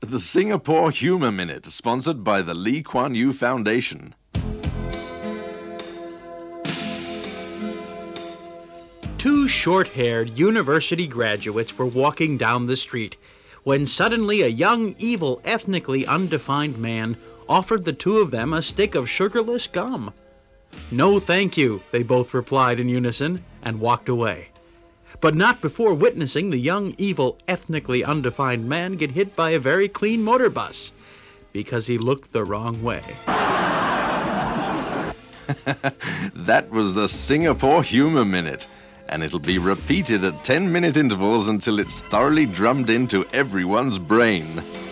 The Singapore Humor Minute, sponsored by the Lee Kuan Yew Foundation. Two short-haired university graduates were walking down the street when suddenly a young, evil, ethnically undefined man offered the two of them a stick of sugarless gum. "No, thank you," they both replied in unison and walked away. But not before witnessing the young, evil, ethnically undefined man get hit by a very clean motor bus because he looked the wrong way. That was the Singapore Humor Minute, and it'll be repeated at 10-minute intervals until it's thoroughly drummed into everyone's brain.